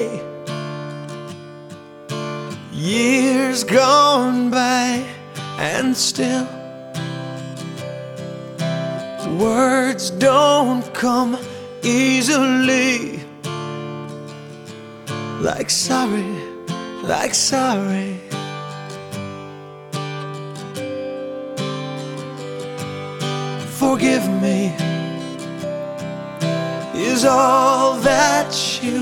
Years gone by and still words don't come easily. Like sorry, like sorry. Forgive me is all that you